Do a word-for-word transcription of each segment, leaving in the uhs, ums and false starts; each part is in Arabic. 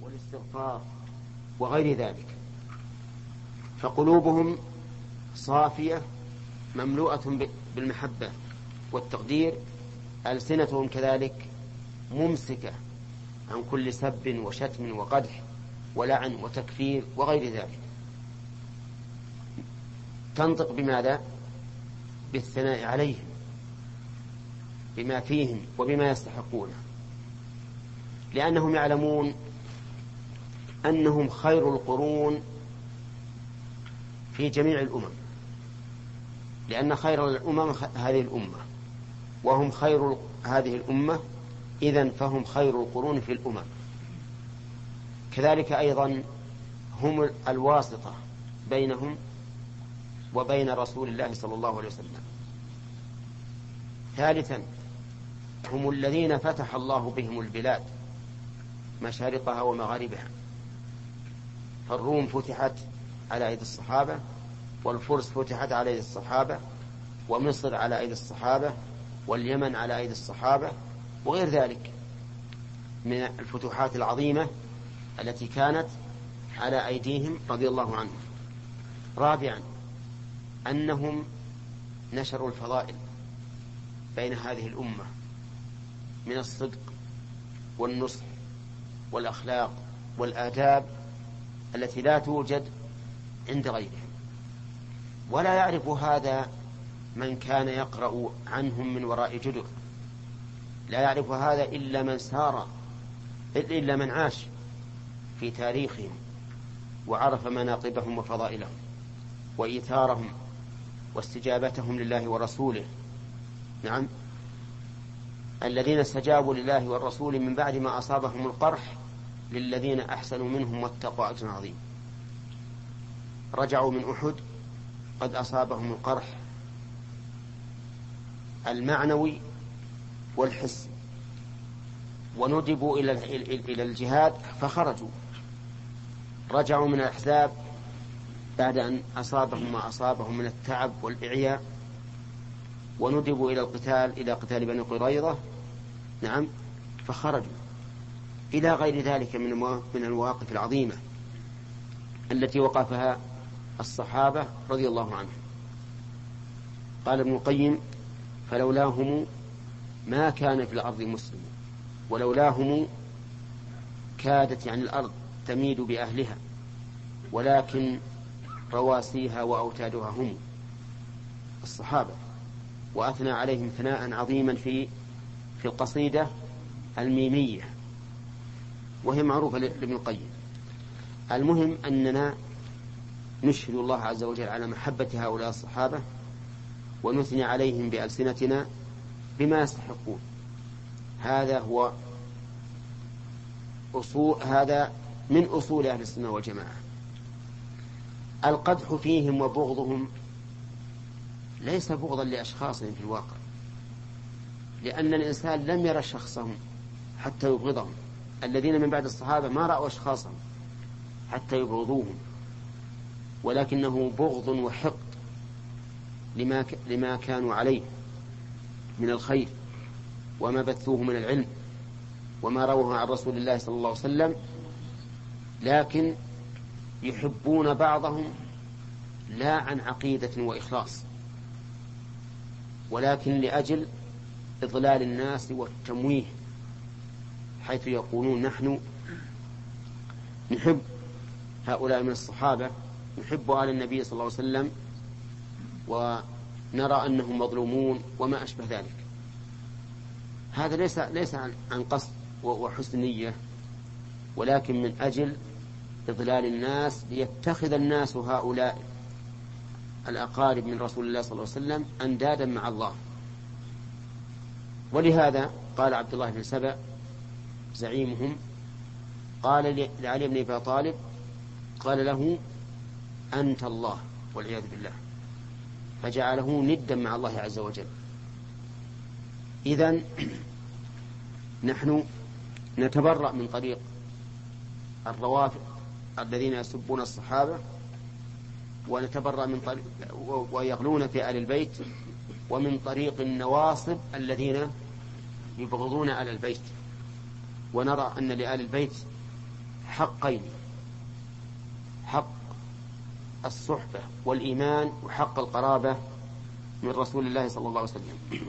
والاستغفار وغير ذلك، فقلوبهم صافية مملوءة بالمحبة والتقدير، ألسنتهم كذلك ممسكة عن كل سب وشتم وقدح ولعن وتكفير وغير ذلك، تنطق بماذا؟ بالثناء عليهم بما فيهم وبما يستحقونه، لأنهم يعلمون أنهم خير القرون في جميع الأمم، لأن خير الأمم هذه الأمة، وهم خير هذه الأمة، إذن فهم خير القرون في الأمم. كذلك أيضا هم الواسطة بينهم وبين رسول الله صلى الله عليه وسلم. ثالثا هم الذين فتح الله بهم البلاد مشارقها ومغاربها، فالروم فتحت على أيدي الصحابة، والفرس فتحت على أيدي الصحابة، ومصر على أيدي الصحابة، واليمن على أيدي الصحابة، وغير ذلك من الفتوحات العظيمة التي كانت على أيديهم رضي الله عنهم. رابعا أنهم نشروا الفضائل بين هذه الأمة من الصدق والنصح والأخلاق والآداب التي لا توجد عند غيرهم، ولا يعرف هذا من كان يقرأ عنهم من وراء جدر، لا يعرف هذا إلا من سار إلا من عاش في تاريخهم وعرف مناقبهم وفضائلهم وإيثارهم واستجابتهم لله ورسوله. نعم، الذين استجابوا لله والرسول من بعد ما أصابهم القرح للذين أحسنوا منهم واتقوا أجر عظيم. رجعوا من أحد قد أصابهم القرح المعنوي والحسي، وندبوا إلى الجهاد فخرجوا. رجعوا من الأحزاب بعد أن أصابهم ما أصابهم من التعب والإعياء، وندبوا إلى القتال إلى قتال بني قريظة. نعم، فخرجوا إلى غير ذلك من المواقف العظيمة التي وقفها الصحابة رضي الله عنهم. قال ابن القيم: فلولاهم ما كان في الأرض مسلم، ولولاهم كادت يعني الأرض تميد بأهلها، ولكن رواسيها وأوتادها هم الصحابة. وأثنى عليهم ثناء عظيما في في القصيدة الميمية، وهي معروفة لابن القيم. المهم أننا نشهد الله عز وجل على محبة هؤلاء الصحابة، ونثني عليهم بألسنتنا بما يستحقون. هذا هو أصول هذا من أصول أهل السنة والجماعة. القدح فيهم وبغضهم ليس بغضا لأشخاصهم في الواقع، لأن الإنسان لم يرى شخصهم حتى يبغضهم. الذين من بعد الصحابة ما رأوا أشخاصهم حتى يبغضوهم، ولكنه بغض وحقد لما لما كانوا عليه من الخير، وما بثوه من العلم، وما رواه عن رسول الله صلى الله عليه وسلم. لكن يحبون بعضهم لا عن عقيدة وإخلاص، ولكن لأجل إضلال الناس والتمويه، حيث يقولون: نحن نحب هؤلاء من الصحابة، نحب آل النبي صلى الله عليه وسلم، ونرى أنهم مظلومون وما أشبه ذلك. هذا ليس ليس عن قصد وحسن نية، ولكن من أجل إضلال الناس، ليتخذ الناس هؤلاء الأقارب من رسول الله صلى الله عليه وسلم أندادا مع الله. ولهذا قال عبد الله بن سبأ زعيمهم، قال لعلي بن أبي طالب، قال له: أنت الله، والعياذ بالله، فجعله ندا مع الله عز وجل. إذن نحن نتبرأ من طريق الروافض الذين يسبون الصحابة، ونتبرأ من طريق ويغلون في آل البيت، ومن طريق النواصب الذين يبغضون آل البيت. ونرى أن لآل البيت حقين: حق الصحبة والإيمان وحق القرابة من رسول الله صلى الله عليه وسلم.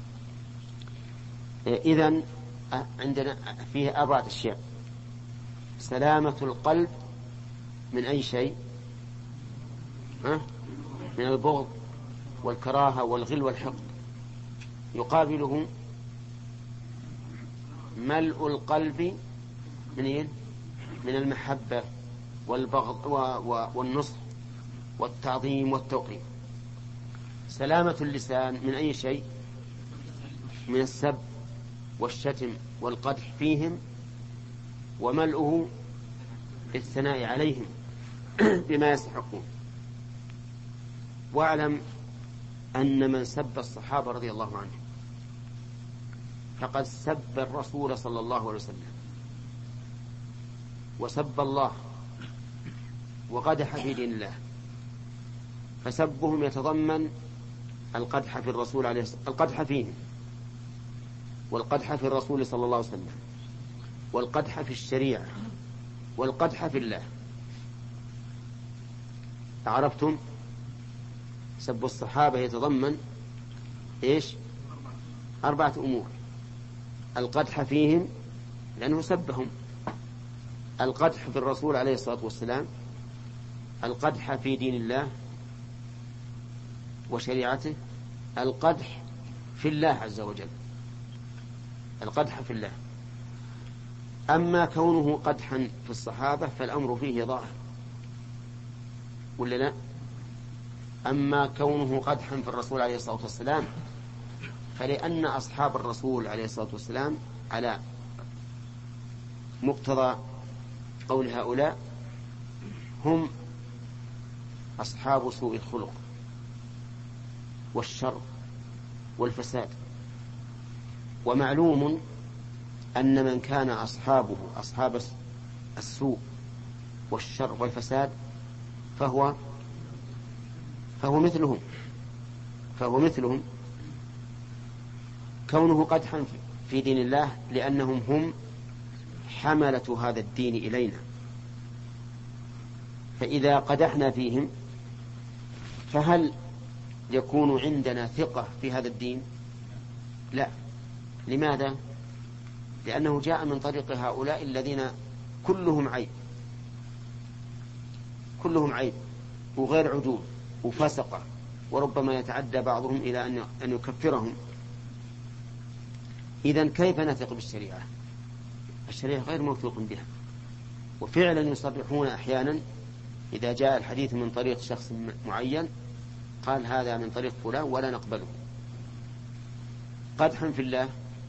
إذن عندنا فيه أربعة أشياء: سلامة القلب من أي شيء؟ ها؟ من البغض والكراهة والغل والحقد. يقابله ملء القلب من إيه؟ من المحبة والبغض والنصح والتعظيم والتوقير. سلامة اللسان من أي شيء؟ من السب والشتم والقدح فيهم، وملؤه الثناء عليهم بما يستحقون. واعلم أن من سب الصحابة رضي الله عنهم فقد سب الرسول صلى الله عليه وسلم وسب الله وقدح في دين الله، فسبهم يتضمن القدح في الرسول عليه الصلاة القدح فيهم، والقدح في الرسول صلى الله عليه وسلم، والقدح في الشريعة، والقدح في الله. عرفتم؟ سب الصحابة يتضمن إيش؟ أربعة أمور: القدح فيهم لأنه سبهم، القدح في الرسول عليه الصلاة والسلام، القدح في دين الله وشريعته، القدح في الله عز وجل. القدح في الله. أما كونه قدحا في الصحابة فالأمر فيه ظاهر، ولا لا؟ أما كونه قدحا في الرسول عليه الصلاة والسلام فلأن أصحاب الرسول عليه الصلاة والسلام على مقتضى قول هؤلاء هم أصحاب سوء الخلق والشر والفساد. ومعلوم أن من كان أصحابه أصحاب السوء والشر والفساد فهو فهو مثلهم فهو مثلهم كونه قدحا في دين الله لأنهم هم حملة هذا الدين إلينا، فإذا قدحنا فيهم فهل يكون عندنا ثقة في هذا الدين؟ لا. لماذا؟ لأنه جاء من طريق هؤلاء الذين كلهم عيب كلهم عيب وغير عدول وفسقة، وربما يتعدى بعضهم إلى أن يكفرهم. إذن كيف نثق بالشريعة؟ الشريعة غير موثوق بها. وفعلا يصرحون أحيانا إذا جاء الحديث من طريق شخص معين قال هذا من طريق فلان ولا نقبله. قدحا في الله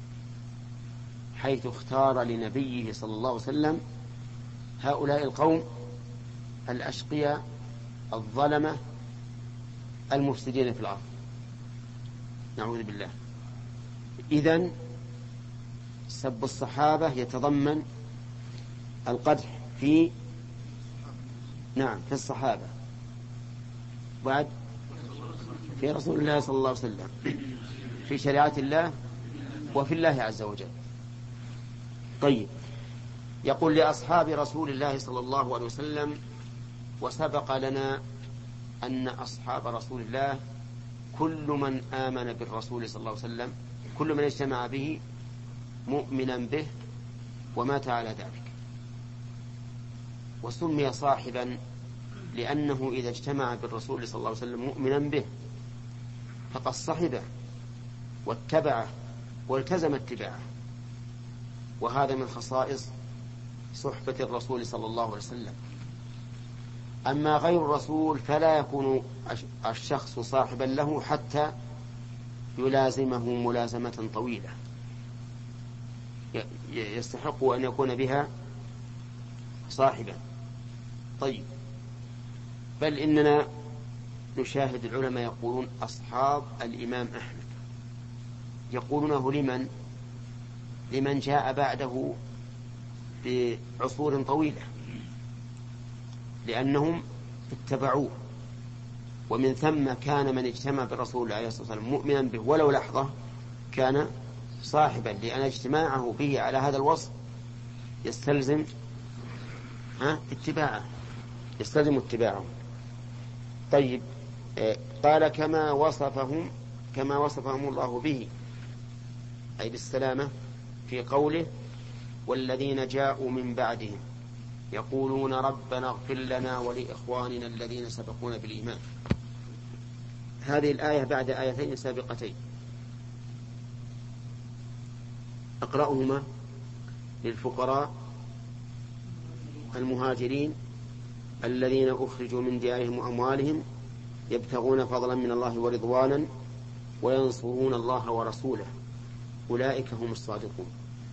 حيث اختار لنبيه صلى الله عليه وسلم هؤلاء القوم الأشقياء الظلمة المفسدين في الأرض، نعوذ بالله. إذن سب الصحابة يتضمن القدح في نعم في الصحابة، بعد في رسول الله صلى الله عليه وسلم، في شريعة الله، وفي الله عز وجل. طيب، يقول لأصحاب رسول الله صلى الله عليه وسلم: وسبق لنا أن أصحاب رسول الله كل من آمن بالرسول صلى الله عليه وسلم، كل من اجتمع به مؤمنا به ومات على ذلك. وسمي صاحبا لأنه إذا اجتمع بالرسول صلى الله عليه وسلم مؤمنا به فقد صحبه واتبعه والتزم اتباعه، وهذا من خصائص صحبة الرسول صلى الله عليه وسلم. أما غير الرسول فلا يكون الشخص صاحبا له حتى يلازمه ملازمة طويلة يستحق أن يكون بها صاحبا. طيب، بل إننا نشاهد العلماء يقولون أصحاب الإمام أحمد، يقولونه لمن لمن جاء بعده بعصور طويلة، لأنهم اتبعوه، ومن ثم كان من اجتمع بالرسول عليه الصلاة والسلام مؤمنا به ولو لحظة كان صاحبا، لأن اجتماعه به على هذا الوصف يستلزم ها اتباعه، يستلزم اتباعه. طيب قال كما وصفهم كما وصفهم الله به أي بالسلامة في قوله والذين جاءوا من بعدهم يقولون ربنا اغفر لنا ولإخواننا الذين سبقونا بالإيمان. هذه الآية بعد آيتين سابقتين أقرأهما للفقراء المهاجرين الذين أخرجوا من ديارهم وأموالهم يبتغون فضلا من الله ورضوانا وينصرون الله ورسوله أولئك هم الصادقون.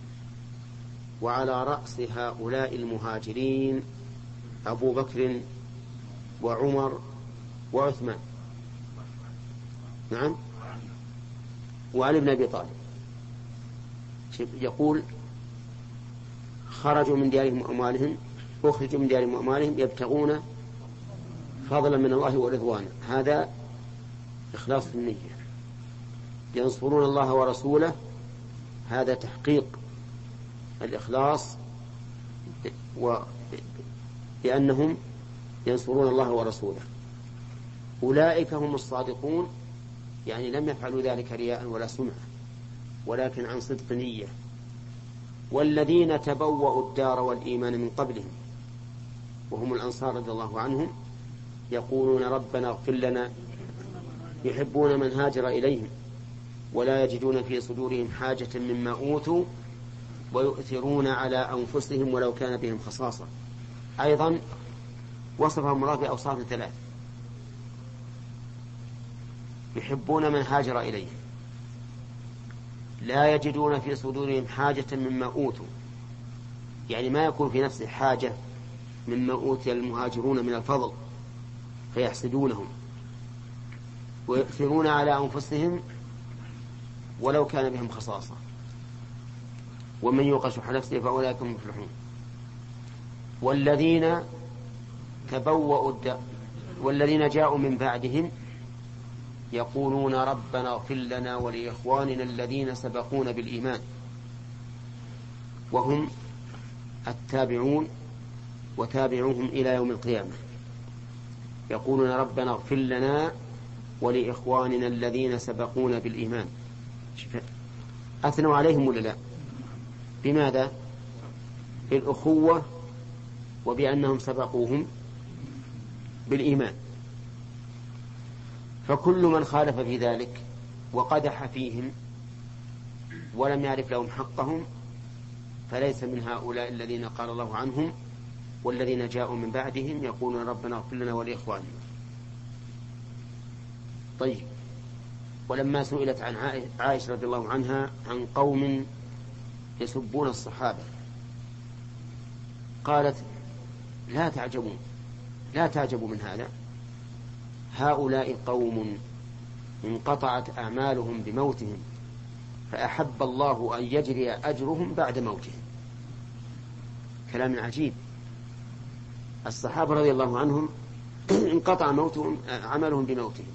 وعلى رأس هؤلاء المهاجرين أبو بكر وعمر وعثمان، نعم، وعلي بن أبي طالب. يقول خرجوا من ديارهم وأموالهم أخرجوا من ديارهم وأموالهم يبتغون فضلا من الله ورضوانا، هذا إخلاص في النية. ينصرون الله ورسوله، هذا تحقيق الإخلاص لأنهم ينصرون الله ورسوله. أولئك هم الصادقون، يعني لم يفعلوا ذلك رياء ولا سمعة ولكن عن صدق نية. والذين تبوأوا الدار والإيمان من قبلهم وهم الأنصار رضي الله عنهم يقولون ربنا اغفر لنا، يحبون من هاجر إليهم ولا يجدون في صدورهم حاجة مما أوتوا ويؤثرون على أنفسهم ولو كان بهم خصاصة. أيضا وصفهم الله بأوصاف ثلاث: يحبون من هاجر إليهم، لا يجدون في صدورهم حاجة مما أوتوا، يعني ما يكون في نفسه حاجة مما أوتي المهاجرون من الفضل فيحسدونهم، ويؤثرون على أنفسهم ولو كان بهم خصاصة، ومن يوق شح نفسه فأولئك هم المفلحون. والذين تبوأوا الدار والذين جاءوا من بعدهم يقولون ربنا اغفر لنا ولإخواننا الذين سبقونا بالإيمان، وهم التابعون وتابعوهم إلى يوم القيامة. يقولون ربنا اغفر لنا ولإخواننا الذين سبقونا بالإيمان. أثنوا عليهم ولا لا؟ بماذا؟ بالأخوة وبأنهم سبقوهم بالإيمان. فكل من خالف في ذلك وقدح فيهم ولم يعرف لهم حقهم فليس من هؤلاء الذين قال الله عنهم والذين جاءوا من بعدهم يقولون ربنا اغفر لنا ولإخواننا. طيب، ولما سئلت عن عائشة رضي الله عنها عن قوم يسبون الصحابة قالت لا تعجبون لا تعجبوا من هذا، هؤلاء قوم انقطعت أعمالهم بموتهم فأحب الله أن يجري أجرهم بعد موتهم. كلام عجيب. الصحابة رضي الله عنهم انقطع موتهم عملهم بموتهم،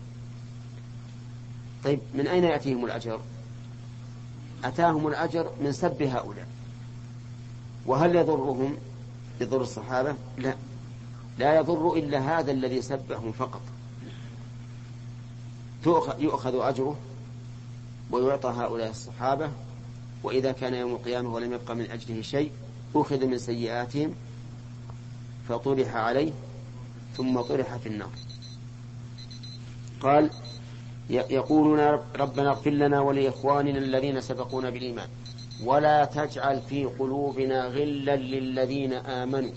طيب من أين يأتيهم الأجر؟ أتاهم الأجر من سب هؤلاء. وهل يضرهم يضر الصحابة؟ لا، لا يضر إلا هذا الذي سبهم فقط، يؤخذ أجره ويعطى هؤلاء الصحابة، وإذا كان يوم القيامة ولم يبقى من أجله شيء أخذ من سيئاتهم فطرح عليه ثم طرح في النار. قال يقولون ربنا اغفر لنا ولإخواننا الذين سبقونا بالإيمان ولا تجعل في قلوبنا غلا للذين آمنوا.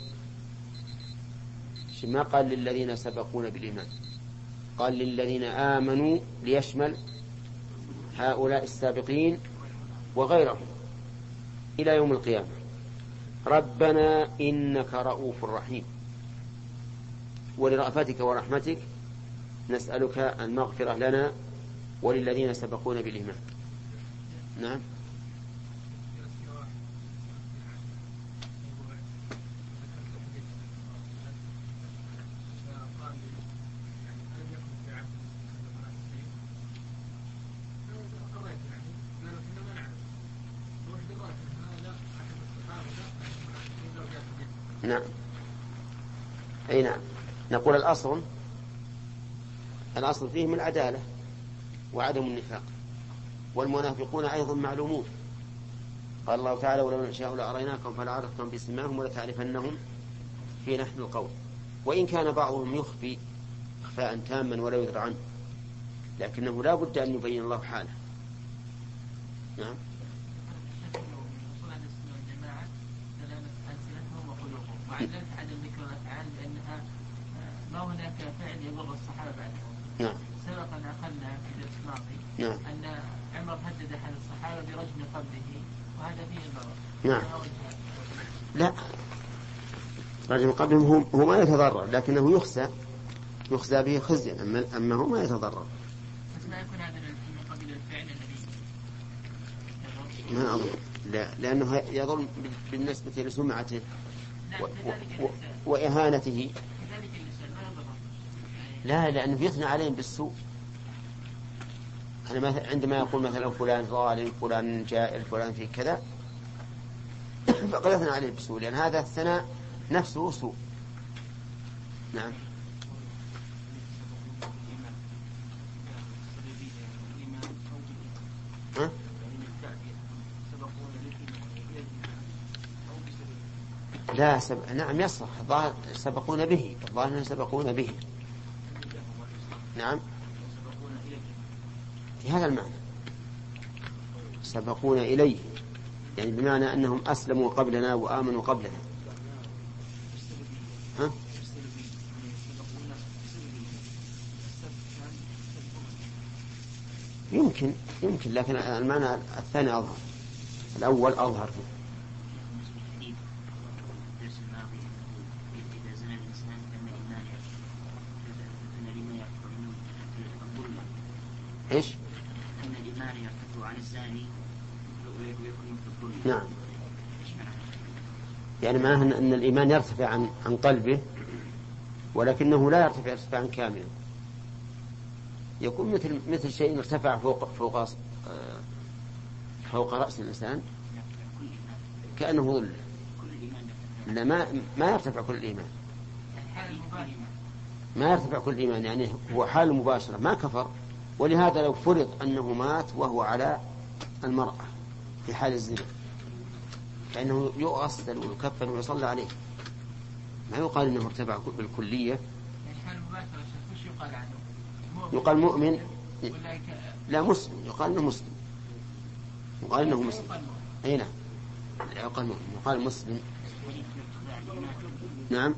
ما قال للذين سبقونا بالإيمان، قال للذين آمنوا ليشمل هؤلاء السابقين وغيرهم إلى يوم القيامة. ربنا إنك رؤوف رحيم، ولرأفتك ورحمتك نسألك المغفرة لنا وللذين سبقونا بالإيمان. نعم. نعم. أي نعم. نقول الأصل الأصل فيهم العدالة وعدم النفاق، والمنافقون أيضا معلومون. قال الله تعالى: ولو نشاء لأريناكم فلعرفتم بسماهم ولتعرفنهم في لحن القول. وإن كان بعضهم يخفي إخفاء تاما ولا يدرى عنه، لكنه لا بد أن يبين الله حاله. نعم. وعدلت عدم ذكر الأفعال لأنها ما هناك فعل يضر الصحابة بعدهم. نعم. سبق أن أخذنا في درس ماضي نعم. أن عمر هدد أحد الصحابة برجم قبله، وهذا فيه الضرر. نعم. لا، رجم قبلهم هو ما يتضرر، لكنه يخزى يخزى به خزيا، أما أما هو ما يتضرر. بس ما يكون هذا من قبيل الفعل الذي ما أظن، لا، لأنه يظلم بالنسبة لسمعته و... و... وإهانته. لا، لأنه يثنى عليهم بالسوء. أنا عندما يقول مثلا فلان ظالم، فلان جائر، فلان في كذا، فقد يثنى عليه بالسوء، لأن هذا الثناء نفسه سوء. نعم. ها؟ لا سب... نعم يصلح، الظاهر سبقون به، الظاهر سبقون به. نعم، في هذا المعنى سبقون إليه، يعني بمعنى أنهم أسلموا قبلنا وآمنوا قبلنا. ها؟ يمكن يمكن لكن المعنى الثاني أظهر، الأول أظهر فيه. إيش؟ أن الإيمان يرتفع عن الزاني ويكون في الظلم. نعم، يعني معناه أن الإيمان يرتفع عن عن قلبه، ولكنه لا يرتفع ارتفاعا كاملا. يكون مثل مثل شيء ارتفع فوق فوق فوق رأس الإنسان كأنه ظل. لا، ما ما يرتفع كل الإيمان، ما يرتفع كل الإيمان، يعني هو حال مباشرة ما كفر. ولهذا لو فرض أنه مات وهو على المرأة في حال الزنا، فإنه يغسل ويكفن ويصلى عليه، ما يقال إنه ارتفع بالكلية. يقال مؤمن، لا مسلم، يقال إنه مسلم، يقال إنه مسلم. أي نعم، يقال مؤمن، يقال مسلم. نعم.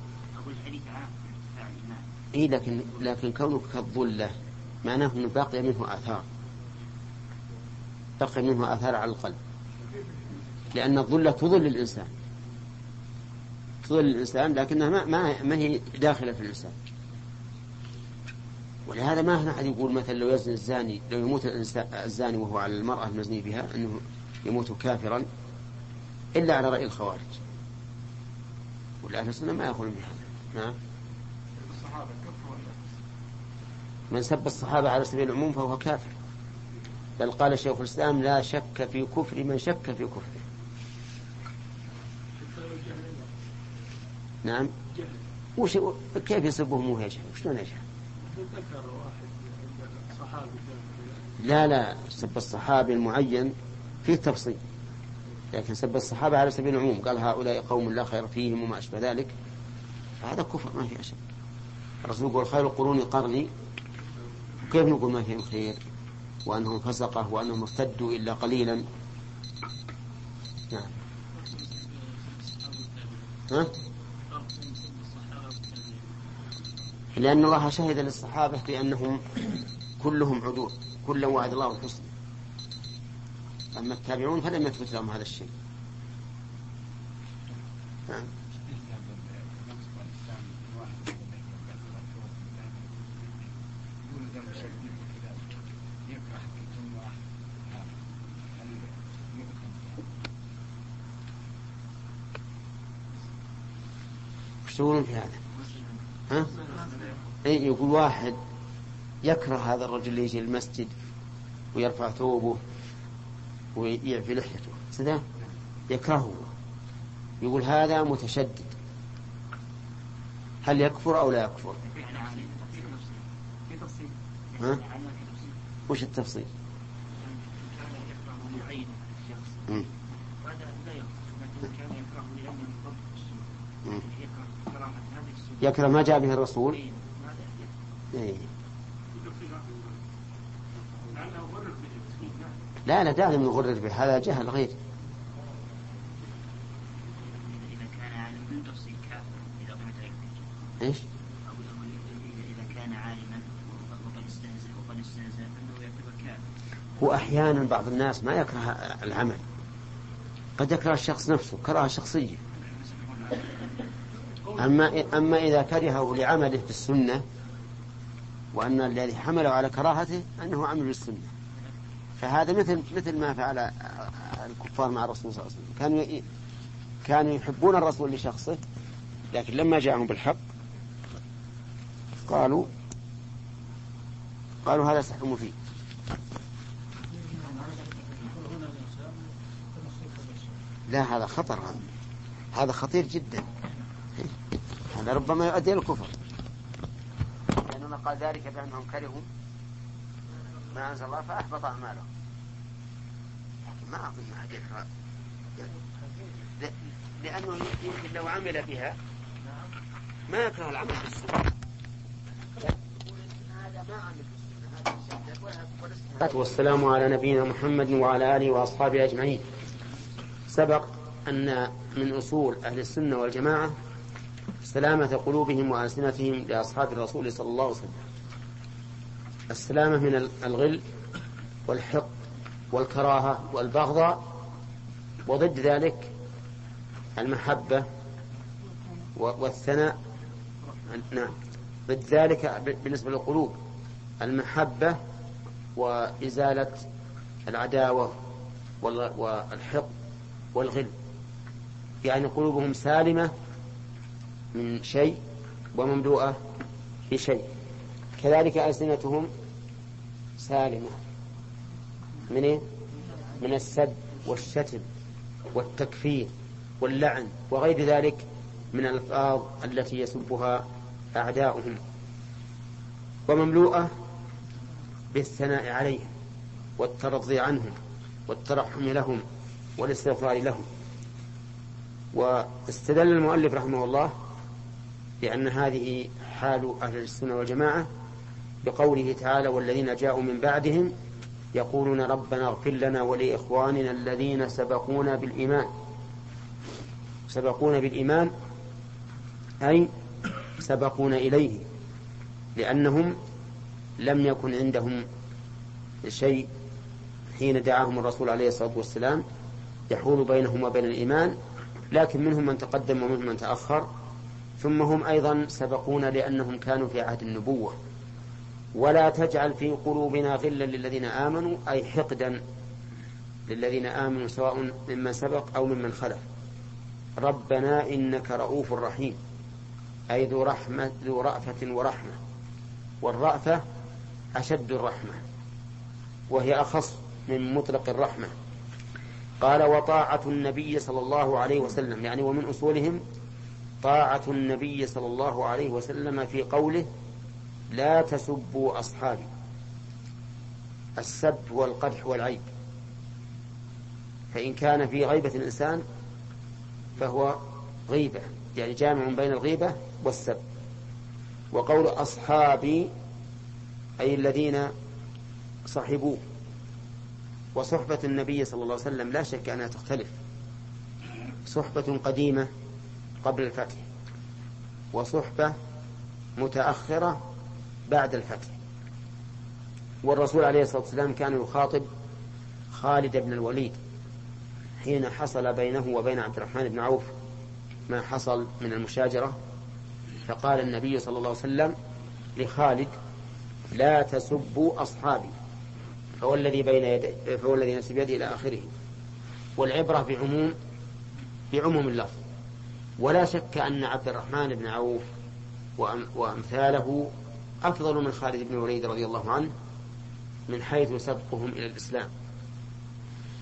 إيه، لكن لكن كونه كالظلة معناه أنه باقي منه آثار، بقي منه آثار على القلب، لأن الظلة تظل الإنسان، تظل الإنسان لكنها ما ما ما هي داخلة في الإنسان. ولهذا ما هنا أحد يقول مثلا لو يزني الزاني، لو يموت الزاني وهو على المرأة المزني بها أنه يموت كافرا، إلا على رأي الخوارج. والأهل السنة ما يقولون بهذا. نعم. من سب الصحابة على سبيل العموم فهو كافر، بل قال شيخ الإسلام: لا شك في كفر من شك في كفره. نعم. وش كيف يسبهم وهو يجهل؟ وشلون يجهل؟ لا لا، سب الصحابي المعين فيه تفصيل، لكن سب الصحابة على سبيل العموم قال هؤلاء قوم لا خير فيهم وما أشبه ذلك، هذا كفر ما في أشد. الرسول يقول: خير القرون قرني، كيف نقول ما فيهم خير وأنهم فسقه وأنهم ارتدوا إلا قليلا؟ نعم. ها؟ لأن الله شهد للصحابة بأنهم كلهم عدول، كلا وعد الله الحسنى. أما التابعون فلم يثبت لهم هذا الشيء. نعم. وش تقولون في هذا؟ ها؟ إيه، يقول واحد يكره هذا الرجل اللي يجي المسجد ويرفع ثوبه ويعفي لحيته، سده يكرهه، يقول هذا متشدد. هل يكفر أو لا يكفر؟ في تفصيل. ها؟ وش التفصيل؟ مم. مم. يكره ما جاء به الرسول. إيه. لا لا داعي من غرر به، هذا جهل غير. إذا كان عالما من تفصيل كافر إذا قمت عليه. إيش؟ إذا كان عالما وقد استهزأ وقد استهزأ فإنه يعتبر كافر. هو أحيانا بعض الناس ما يكره العمل، قد يكره الشخص نفسه كراهة شخصية. أما أما إذا كرهه لعمله في السنة، وأن الذي حمله على كراهته أنه عمل بالسنة، فهذا مثل مثل ما فعل الكفار مع الرسول صلى الله عليه وسلم. كانوا كانوا يحبون الرسول لشخصه، لكن لما جاءهم بالحق قالوا قالوا هذا سحر مفيد. لا هذا خطر، هذا خطير جدا، هذا ربما يؤدي إلى الكفر، لأنه قال ذلك بأنهم كرهوا ما أنزل الله فأحبط أعمالهم. لكن ما أظن أحد يكره، لأنه يمكن لو عمل بها ما يكره العمل بالسنة. والسلام على نبينا محمد وعلى آله وأصحابه أجمعين. سبق أن من أصول أهل السنة والجماعة سلامة قلوبهم وألسنتهم لأصحاب الرسول صلى الله عليه وسلم، السلامة من الغل والحقد والكراهة والبغضاء، وضد ذلك المحبة والثناء. نعم، ضد ذلك بالنسبة للقلوب المحبة وإزالة العداوة والحقد والغل، يعني قلوبهم سالمة من شيء ومملوءة بشيء. كذلك ألسنتهم سالمة من إيه؟ من السب والشتم والتكفير واللعن وغير ذلك من الألفاظ التي يسبها أعداؤهم، ومملوءة بالثناء عليهم والترضي عنهم والترحم لهم والاستغفار لهم. واستدل المؤلف رحمه الله بأن هذه حال أهل السنة والجماعة بقوله تعالى: والذين جاءوا من بعدهم يقولون ربنا اغفر لنا ولإخواننا الذين سبقونا بالإيمان. سبقونا بالإيمان أي سبقونا إليه، لأنهم لم يكن عندهم شيء حين دعاهم الرسول عليه الصلاة والسلام يحول بينهم وبين الإيمان، لكن منهم من تقدم ومنهم من تأخر. ثم هم أيضا سبقونا لأنهم كانوا في عهد النبوة. ولا تجعل في قلوبنا غلا للذين آمنوا، أي حقدا للذين آمنوا سواء ممن سبق أو ممن خلف. ربنا إنك رؤوف رحيم، أي ذو رحمة ذو رأفة ورحمة، والرأفة أشد الرحمة وهي أخص من مطلق الرحمة. قال: وطاعة النبي صلى الله عليه وسلم، يعني ومن أصولهم طاعة النبي صلى الله عليه وسلم في قوله: لا تسبوا أصحابي. السب والقدح والعيب، فإن كان في غيبة الإنسان فهو غيبة، يعني جامع بين الغيبة والسب. وقول أصحابي أي الذين صحبوه. وصحبة النبي صلى الله عليه وسلم لا شك أنها تختلف، صحبة قديمة قبل الفتح وصحبة متأخرة بعد الفتح. والرسول عليه الصلاة والسلام كان يخاطب خالد بن الوليد حين حصل بينه وبين عبد الرحمن بن عوف ما حصل من المشاجرة، فقال النبي صلى الله عليه وسلم لخالد: لا تسبوا أصحابي، فهو الذي بين يدي فهو الذي نسب يدي إلى آخره. والعبرة بعموم بعموم اللفظ. ولا شك أن عبد الرحمن بن عوف وأمثاله أفضل من خالد بن الوليد رضي الله عنه من حيث سبقهم إلى الإسلام.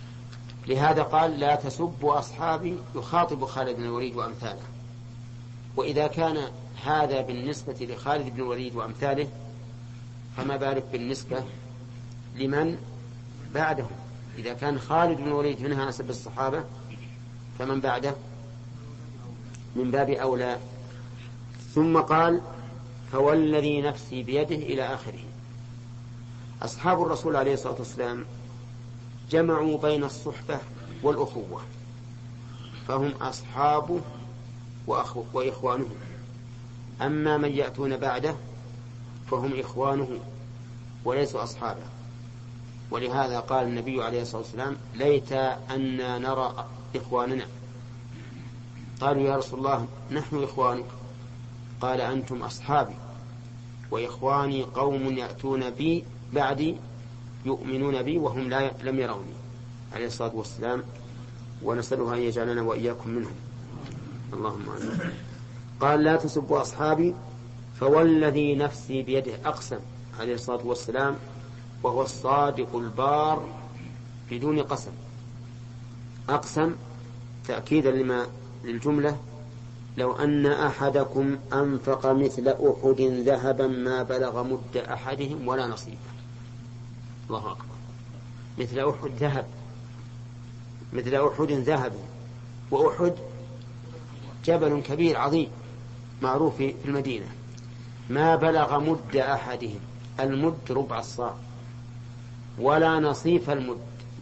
لهذا قال: لا تسبوا أصحابي، يخاطب خالد بن الوليد وأمثاله. وإذا كان هذا بالنسبة لخالد بن الوليد وأمثاله فما بالك بالنسبة لمن بعده. إذا كان خالد بن الوليد منها نسب الصحابة فمن بعده من باب أولى. ثم قال فوالذي نفسي بيده إلى آخره. أصحاب الرسول عليه الصلاة والسلام جمعوا بين الصحبة والأخوة، فهم أصحابه وإخوانه. أما من يأتون بعده فهم إخوانه وليسوا أصحابه. ولهذا قال النبي عليه الصلاة والسلام ليت أننا نرى إخواننا. قالوا يا رسول الله نحن إخوانك، قال أنتم أصحابي، وإخواني قوم يأتون بي بعدي يؤمنون بي وهم لا لم يروني عليه الصلاة والسلام، ونسأله أن يجعلنا وإياكم منهم اللهم آمين. قال لا تسبوا أصحابي فوالذي نفسي بيده. أقسم عليه الصلاة والسلام وهو الصادق البار بدون قسم. أقسم تأكيدا لما للجملة لو أن أحدكم أنفق مثل أحد ذهبا ما بلغ مد أحدهم ولا نصيبه. الله أكبر. مثل أحد ذهب، مثل أحد ذهب، وأحد جبل كبير عظيم معروف في المدينة. ما بلغ مد أحدهم، المد ربع الصاع، ولا نصيف المد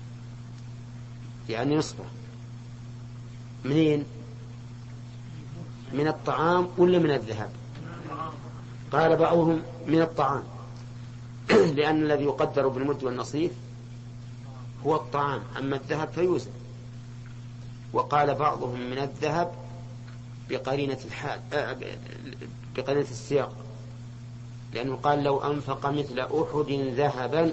يعني نصفه. منين؟ من الطعام ولا من الذهب؟ قال بعضهم من الطعام لأن الذي يقدر بالمد والنصيف هو الطعام، أما الذهب فيوزن. وقال بعضهم من الذهب بقرينة الحال بقرينة السياق، لأنه قال لو أنفق مثل أحد ذهبا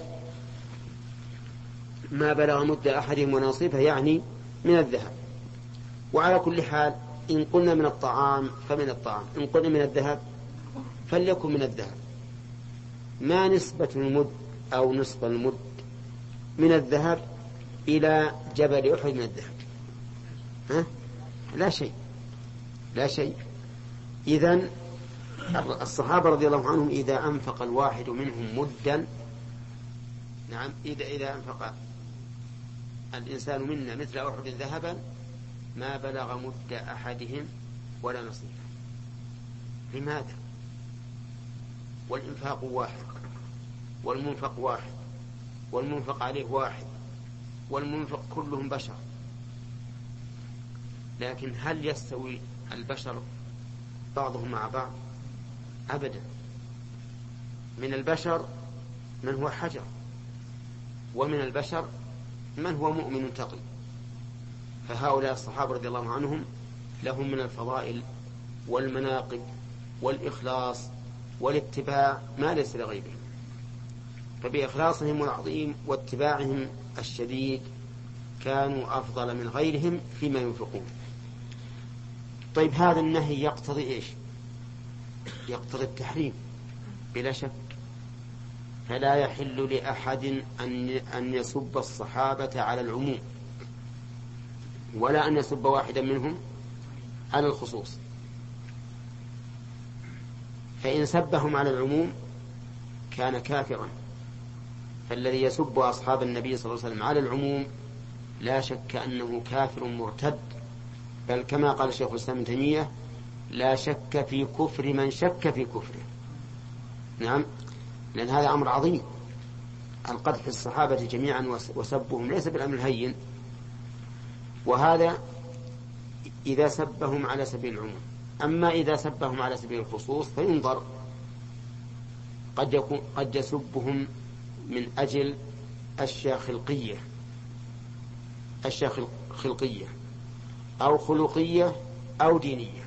ما بلغ مد أحدهم ونصيفه يعني من الذهب. وعلى كل حال إن قلنا من الطعام فمن الطعام، إن قلنا من الذهب فليكن من الذهب. ما نسبة المد أو نصف المد من الذهب إلى جبل أحد من الذهب؟ ها؟ لا شيء، لا شيء. إذن الصحابة رضي الله عنهم إذا أنفق الواحد منهم مدا، نعم إذا إذا أنفق الإنسان منا مثل أحد ذهبا ما بلغ مد أحدهم ولا نصيفه. لماذا؟ والإنفاق واحد، والمنفق واحد، والمنفق عليه واحد، والمنفق كلهم بشر. لكن هل يستوي البشر بعضهم مع بعض؟ أبدا. من البشر من هو حجر، ومن البشر من هو مؤمن تقي. فهؤلاء الصحابة رضي الله عنهم لهم من الفضائل والمناقب والإخلاص والاتباع ما ليس لغيرهم، فبإخلاصهم العظيم واتباعهم الشديد كانوا أفضل من غيرهم فيما ينفقون. طيب هذا النهي يقتضي إيش؟ يقتضي التحريم بلا شك. فلا يحل لأحد أن أن يسب الصحابة على العموم، ولا أن يسب واحدا منهم على الخصوص. فإن سبهم على العموم كان كافرا. فالذي يسب أصحاب النبي صلى الله عليه وسلم على العموم لا شك أنه كافر مرتد، بل كما قال الشيخ الإسلام ابن تيمية لا شك في كفر من شك في كفره. نعم، لأن هذا أمر عظيم. القدح الصحابة جميعا وسبهم ليس بالأمر الهين، وهذا إذا سبهم على سبيل العموم. أما إذا سبهم على سبيل الخصوص فينظر، قد يكون قد يسبهم من أجل أشياء خلقية أشياء خلقية أو خلقية أو دينية.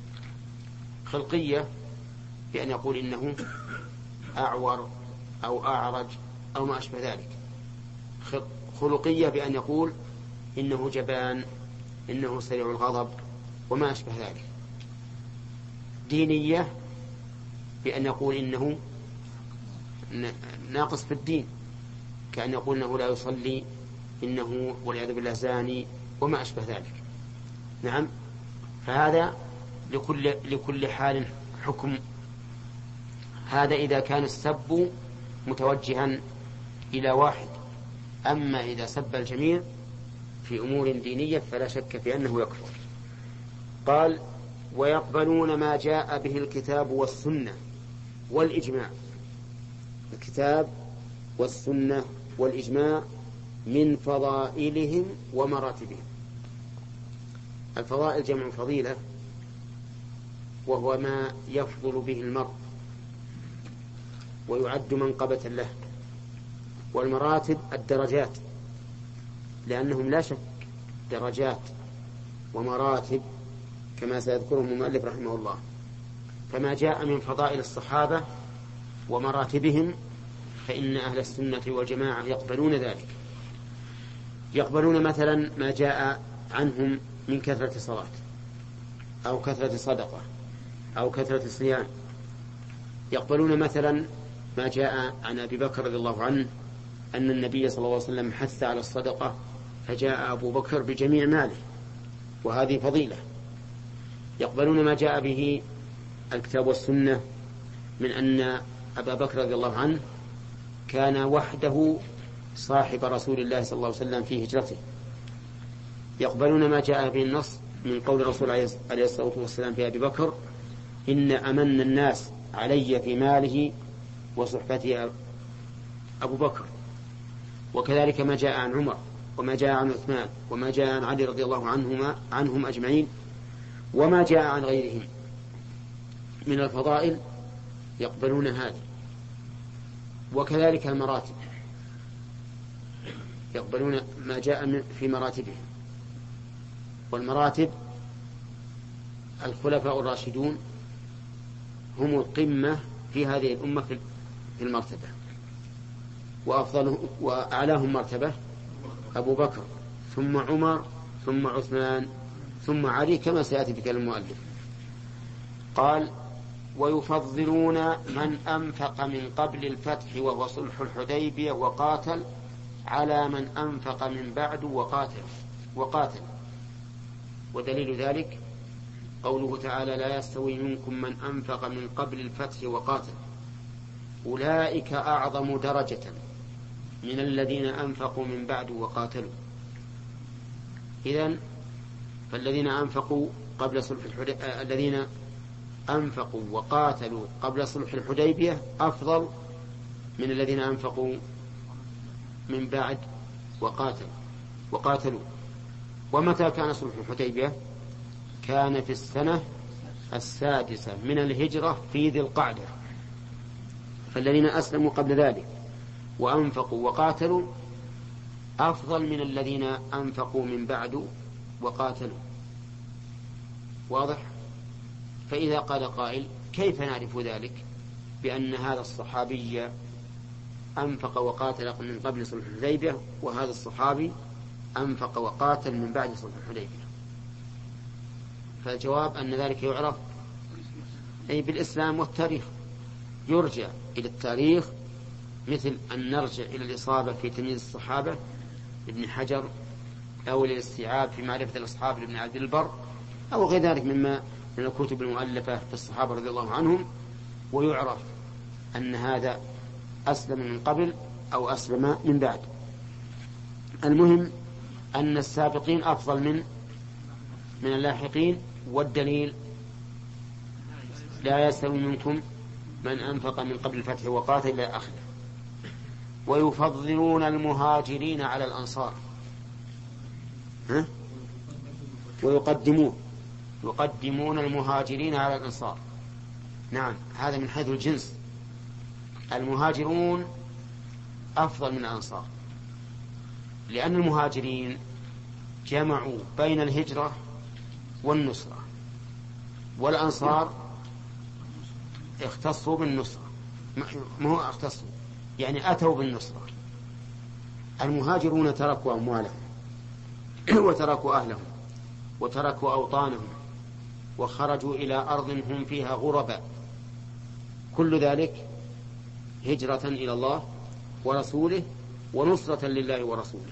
خلقية بأن يقول إنه أعور أو أعرج أو ما أشبه ذلك. خلقية بأن يقول إنه جبان، إنه سريع الغضب وما أشبه ذلك. دينية بأن يقول إنه ناقص في الدين، كأن يقول إنه لا يصلي، إنه والعياذ بالله زاني وما أشبه ذلك. نعم، فهذا لكل, لكل حال حكم. هذا إذا كان السب متوجها إلى واحد. أما إذا سب الجميع في أمور دينية فلا شك في أنه يكفر. قال ويقبلون ما جاء به الكتاب والسنة والإجماع. الكتاب والسنة والإجماع من فضائلهم ومراتبهم. الفضائل جمع فضيلة، وهو ما يفضل به المرء ويعد منقبة له. والمراتب الدرجات، لأنهم لا شك درجات ومراتب كما سيذكرهم المؤلف رحمه الله. فما جاء من فضائل الصحابة ومراتبهم فإن أهل السنة والجماعة يقبلون ذلك. يقبلون مثلا ما جاء عنهم من كثرة صلاة أو كثرة صدقة أو كثرة صيام. يقبلون مثلا ما جاء عن أبي بكر رضي الله عنه أن النبي صلى الله عليه وسلم حث على الصدقة فجاء أبو بكر بجميع ماله، وهذه فضيلة. يقبلون ما جاء به الكتاب والسنة من أن أبا بكر رضي الله عنه كان وحده صاحب رسول الله صلى الله عليه وسلم في هجرته. يقبلون ما جاء به النص من قول الرسول عليه الصلاة والسلام في أبي بكر إن أمن الناس علي في ماله وصحبته أبو بكر. وكذلك ما جاء عن عمر وما جاء عن عثمان وما جاء عن علي رضي الله عنهما عنهم أجمعين وما جاء عن غيرهم من الفضائل يقبلون هذا. وكذلك المراتب يقبلون ما جاء في مراتبهم. والمراتب الخلفاء الراشدون هم القمة في هذه الأمة في المرتبة، وأفضلهم وأعلاهم مرتبة أبو بكر ثم عمر ثم عثمان ثم علي كما سيأتي في كلام المؤلف. قال ويفضلون من أنفق من قبل الفتح وهو صلح الحديبية وقاتل على من أنفق من بعد وقاتل وقاتل ودليل ذلك قوله تعالى لا يستوي منكم من أنفق من قبل الفتح وقاتل أولئك أعظم درجة من الذين أنفقوا من بعد وقاتلوا. إذن فالذين أنفقوا قبل صلح الحديبية الذين أنفقوا وقاتلوا قبل صلح الحديبية أفضل من الذين أنفقوا من بعد وقاتلوا وقاتلوا. ومتى كان صلح الحديبية؟ كان في السنة السادسة من الهجرة في ذي القعدة. فالذين أسلموا قبل ذلك وأنفقوا وقاتلوا أفضل من الذين أنفقوا من بعد وقاتلوا. واضح؟ فإذا قال قائل كيف نعرف ذلك بأن هذا الصحابي أنفق وقاتل من قبل صلح الحديبية وهذا الصحابي أنفق وقاتل من بعد صلح الحديبية؟ فالجواب أن ذلك يعرف أي بالإسلام والتاريخ. يرجع إلى التاريخ مثل أن نرجع إلى الإصابة في تمييز الصحابة ابن حجر أو الاستيعاب في معرفة الأصحاب لابن عبد البر أو غير ذلك مما من الكتب المؤلفة في الصحابة رضي الله عنهم، ويعرف أن هذا أسلم من قبل أو أسلم من بعد. المهم أن السابقين أفضل من من اللاحقين. والدليل لا يستوي منكم من أنفق من قبل الفتح وقاتل إلى آخره. ويفضلون المهاجرين على الأنصار ها؟ ويقدمون يقدمون المهاجرين على الأنصار. نعم هذا من حيث الجنس. المهاجرون أفضل من الأنصار لأن المهاجرين جمعوا بين الهجرة والنصرة، والأنصار اختصوا بالنصرة. ما هو اختصوا يعني أتوا بالنصرة. المهاجرون تركوا أموالهم وتركوا أهلهم وتركوا أوطانهم وخرجوا إلى أرض هم فيها غرباء، كل ذلك هجرة إلى الله ورسوله ونصرة لله ورسوله.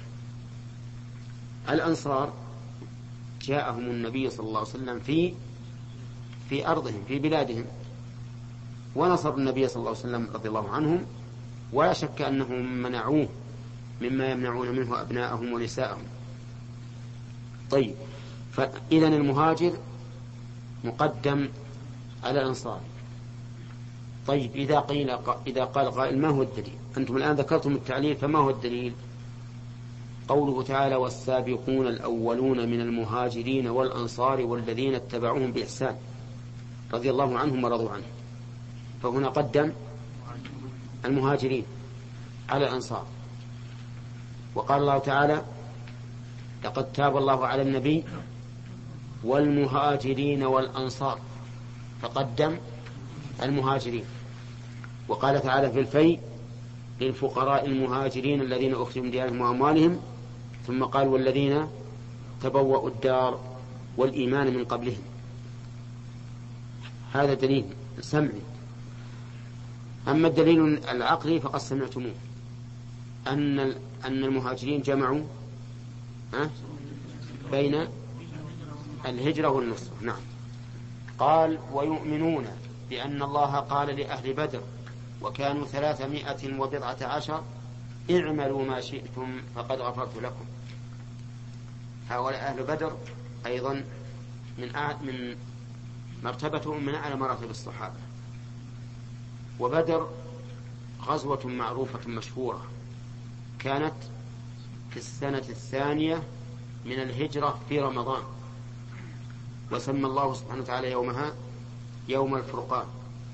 الأنصار جاءهم النبي صلى الله عليه وسلم في في أرضهم في بلادهم، ونصروا النبي صلى الله عليه وسلم رضي الله عنهم، ولا شك أنهم منعوه مما يمنعون منه أبناءهم ونساءهم. طيب، فإذا المهاجر مقدم على الأنصار. طيب، إذا قيل إذا قال قائل ما هو الدليل؟ أنتم الآن ذكرتم التعليل، فما هو الدليل؟ قوله تعالى: والسابقون الأولون من المهاجرين والأنصار والذين اتبعوهم بإحسان رضي الله عنهم ورضوا عنه. فهنا قدم المهاجرين على الأنصار. وقال الله تعالى: لقد تاب الله على النبي والمهاجرين والأنصار، فقدم المهاجرين. وقال تعالى في الفيء: للفقراء المهاجرين الذين أخرجوا من ديارهم وأموالهم، ثم قال: والذين تبوأوا الدار والإيمان من قبلهم. هذا دليل سمعي. أما الدليل العقلي فقد سمعتموه، أن أن المهاجرين جمعوا بين الهجرة والنصرة. نعم. قال: ويؤمنون بأن الله قال لأهل بدر وكانوا ثلاثمائة وبضعة عشر: اعملوا ما شئتم فقد غفرت لكم. هؤلاء أهل بدر أيضا من من مرتبتهم من أعلى مراتب الصحابة. وبدر غزوة معروفة مشهورة، كانت في السنة الثانية من الهجرة في رمضان، وسمى الله سبحانه وتعالى يومها يوم الفرقان.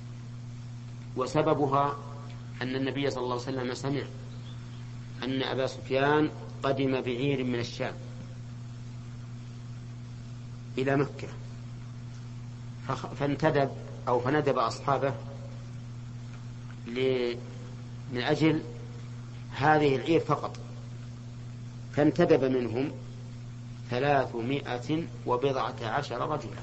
وسببها أن النبي صلى الله عليه وسلم سمع أن أبا سفيان قدم بعير من الشام إلى مكة، فانتدب أو فندب أصحابه من أجل هذه العير فقط، فانتدب منهم ثلاثمائة وبضعة عشر رجلا،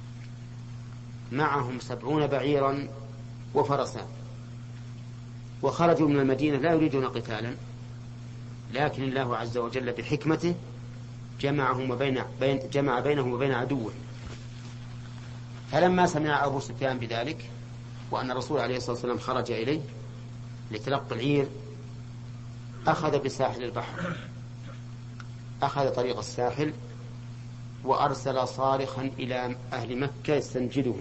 معهم سبعون بعيرا وفرسان، وخرجوا من المدينة لا يريدون قتالا، لكن الله عز وجل بحكمته جمعهم وبين بين جمع بينهم وبين عدوه. فلما سمع أبو سفيان بذلك وأن الرسول عليه الصلاة والسلام خرج إليه لتلقي العير، أخذ بساحل البحر، أخذ طريق الساحل، وأرسل صارخا إلى أهل مكة يستنجدهم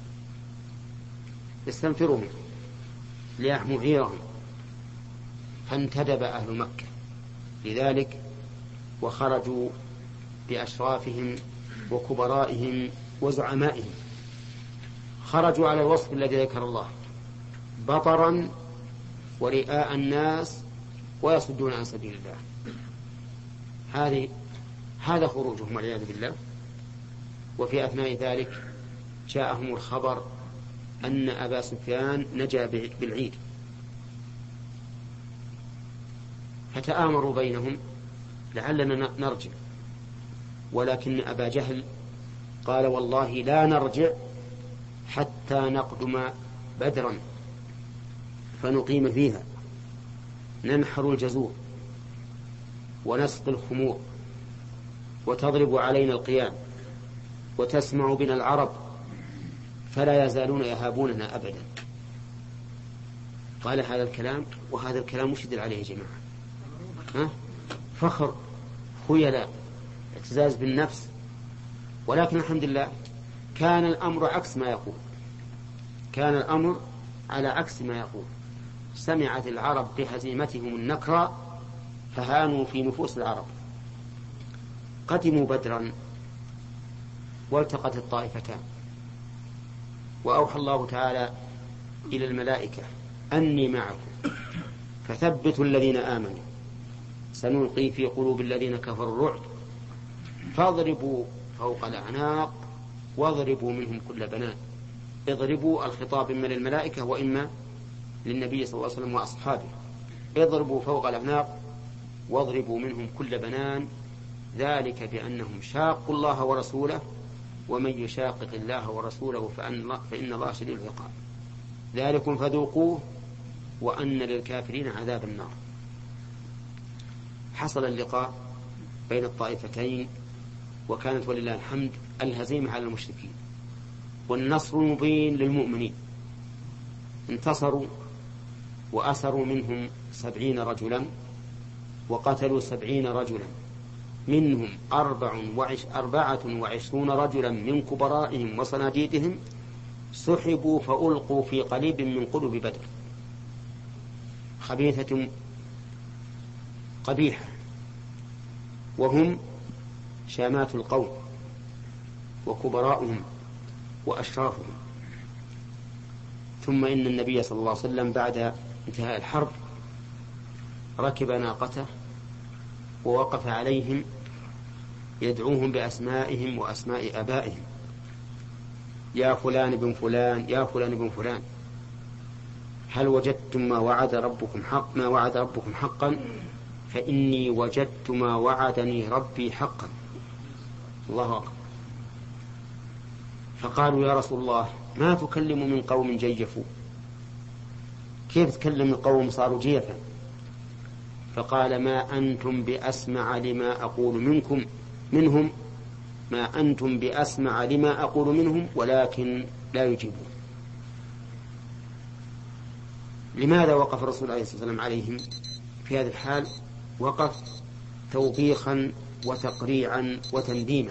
يستنفرهم ليحموا عيرهم، فانتدب أهل مكة لذلك، وخرجوا بأشرافهم وكبرائهم وزعمائهم، خرجوا على الوصف الذي ذكر الله: بطرا ورئاء الناس ويصدون عن سبيل الله. هذه هذا خروجهم والعياذ بالله. وفي أثناء ذلك جاءهم الخبر أن أبا سفيان نجا بالعير، فتآمروا بينهم لعلنا نرجع، ولكن أبا جهل قال: والله لا نرجع حتى نقدم بدرا فنقيم فيها، ننحر الجزور ونسقي الخمور وتضرب علينا القيام وتسمع بنا العرب فلا يزالون يهابوننا أبدا. قال هذا الكلام، وهذا الكلام مش يدل عليه يا جماعة، ها؟ فخر، خيلاء، اعتزاز بالنفس. ولكن الحمد لله كان الأمر عكس ما يقول، كان الأمر على عكس ما يقول. سمعت العرب بهزيمتهم النكرة فهانوا في نفوس العرب، قدموا بدرا والتقت الطائفتان، وأوحى الله تعالى إلى الملائكة: أني معكم فثبتوا الذين آمنوا سنلقي في قلوب الذين كفروا الرعب فاضربوا فوق الأعناق واضربوا منهم كل بنان. اضربوا الخطاب إما للملائكة وإما للنبي صلى الله عليه وسلم وأصحابه. اضربوا فوق الأعناق واضربوا منهم كل بنان، ذلك بأنهم شاقوا الله ورسوله ومن يشاقق الله ورسوله فإن الله شديد العقاب. ذلكم فذوقوه وأن للكافرين عذاب النار. حصل اللقاء بين الطائفتين، وكانت ولله الحمد الهزيمة على المشركين، والنصر المبين للمؤمنين. انتصروا وأسروا منهم سبعين رجلا وقتلوا سبعين رجلا، منهم أربع وعش أربعة وعشرون رجلا من كبرائهم وصناديدهم سحبوا فألقوا في قليب من قلوب بدر، خبيثة قبيحة، وهم شامات القوم وكبراؤهم وأشرافهم. ثم إن النبي صلى الله عليه وسلم بعد انتهاء الحرب ركب ناقته ووقف عليهم يدعوهم بأسمائهم وأسماء آبائهم: يا فلان بن فلان، يا فلان بن فلان، هل وجدتم ما وعد ربكم حق ما وعد ربكم حقا؟ فإني وجدت ما وعدني ربي حقا. الله أكبر. فقالوا: يا رسول الله، ما تكلم من قوم جيفوا، كيف تكلم من قوم صاروا جيفا؟ فقال: ما أنتم بأسمع لما أقول منكم منهم ما أنتم بأسمع لما أقول منهم ولكن لا يجيبون. لماذا وقف الرسول عليه الصلاة والسلام عليهم في هذه الحال؟ وقف توبيخا وتقريعا وتنديما،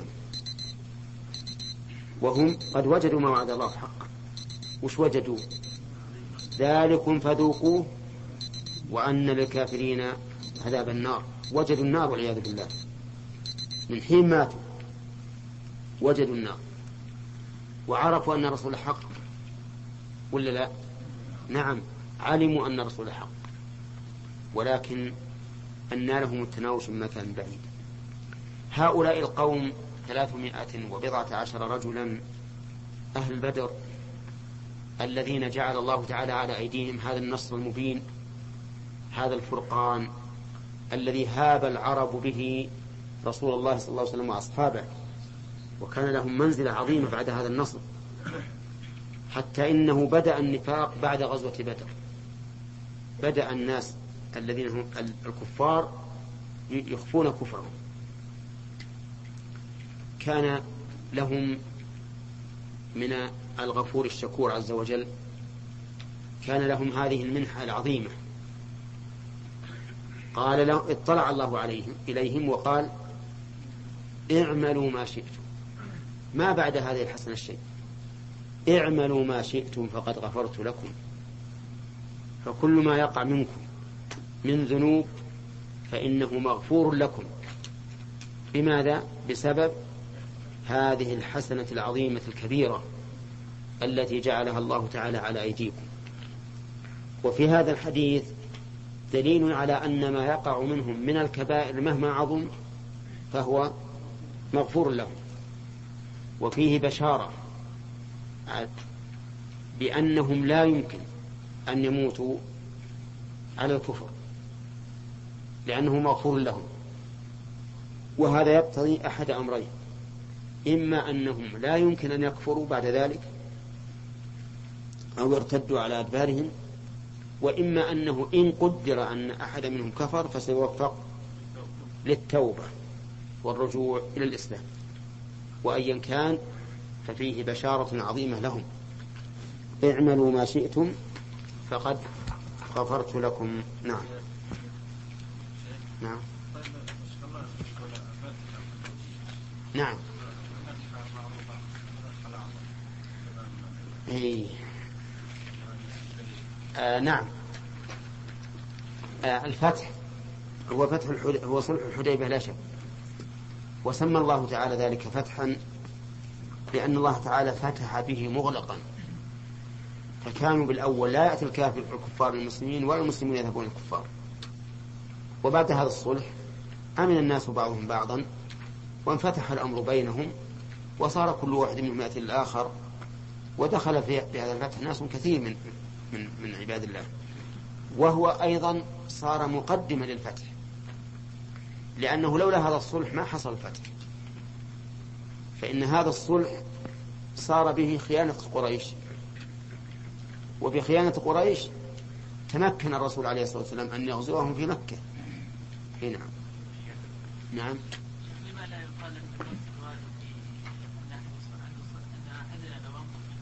وهم قد وجدوا ما وعد الله حقا. وش وجدوا؟ ذلكم فذوقوه وأن للكافرين عذاب النار. وجدوا النار والعياذ بالله، من حين ماتوا وجدوا النار وعرفوا أن الرسول حق ولا لا؟ نعم، علموا أن الرسول حق، ولكن أن لهم التناوش من مكان بعيد. هؤلاء القوم ثلاثمائة وبضعة عشر رجلا أهل بدر الذين جعل الله تعالى على أيديهم هذا النصر المبين، هذا الفرقان الذي هاب العرب به رسول الله صلى الله عليه وسلم وأصحابه، وكان لهم منزلة عظيمة بعد هذا النصر، حتى إنه بدأ النفاق بعد غزوة بدر. بدأ الناس الذين هم الكفار يخفون كفرهم. كان لهم من الغفور الشكور عز وجل كان لهم هذه المنحة العظيمة. قال له اطلع الله عليهم إليهم وقال: اعملوا ما شئتم. ما بعد هذه الحسنة الشيء، اعملوا ما شئتم فقد غفرت لكم. فكل ما يقع منكم من ذنوب فإنه مغفور لكم. بماذا؟ بسبب هذه الحسنة العظيمة الكبيرة التي جعلها الله تعالى على أيديكم. وفي هذا الحديث دليل على أن ما يقع منهم من الكبائر مهما عظم فهو مغفور لهم. وفيه بشارة بأنهم لا يمكن أن يموتوا على الكفر لأنه مغفور لهم. وهذا يقتضي أحد أمرين: إما أنهم لا يمكن أن يكفروا بعد ذلك أو يرتدوا على أدبارهم، وإما أنه إن قدر أن أحد منهم كفر فسيوفق للتوبة والرجوع إلى الإسلام. وأيا كان ففيه بشارة عظيمة لهم: اعملوا ما شئتم فقد غفرت لكم. نعم نعم نعم إيه. آه نعم آه الفتح هو فتح الحديبية، هو صلح الحديبية لا شك، وسمى الله تعالى ذلك فتحا لأن الله تعالى فتح به مغلقا، فكانوا بالأول لا يأتي الكافر الكفار المسلمين ولا المسلمون يذهبون الكفار. وبعد هذا الصلح أمن الناس بعضهم بعضا وانفتح الأمر بينهم، وصار كل واحد منهم يأتي الآخر، ودخل في هذا الفتح ناس كثير من من من عباد الله، وهو أيضا صار مقدمة للفتح، لأنه لولا هذا الصلح ما حصل الفتح. فإن هذا الصلح صار به خيانة قريش، وبخيانة قريش تمكن الرسول عليه الصلاة والسلام أن يغزوهم في مكة. نعم نعم. لما لا يقال أن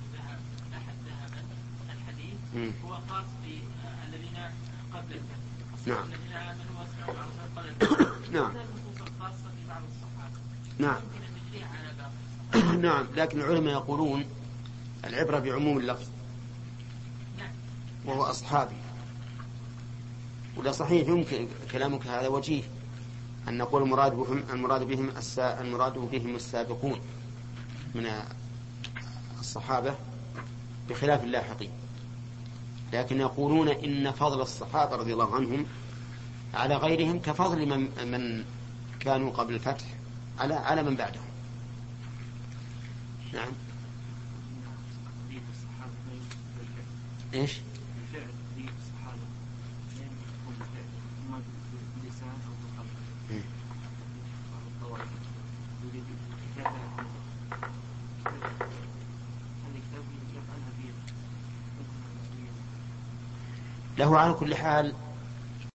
مم. هو خاص بالذين قبل الفتح. نعم. الذين آمنوا واسمعوا الرسول قبل الفتح. نعم. هذه النصوص الخاصة ببعض الصحابة. نعم. يمكن أن نجريها على باقي. نعم، لكن العلماء يقولون العبرة بعموم اللفظ نعم. وهو أصحابي. ولا صحيح يمكن كلامك هذا وجيه أن نقول المراد بهم المراد بهم السا المراد بهم السابقون من الصحابة بخلاف اللاحقين، لكن يقولون إن فضل الصحابة رضي الله عنهم على غيرهم كفضل من, من كانوا قبل الفتح على على من بعدهم. نعم. إيش؟ الفعل في الصحابة لا يكون فعل إما بلسان أو بقلب. بعض الطوائف يريد كتابة هذا كتاب يفعلها بيده. له على كل حال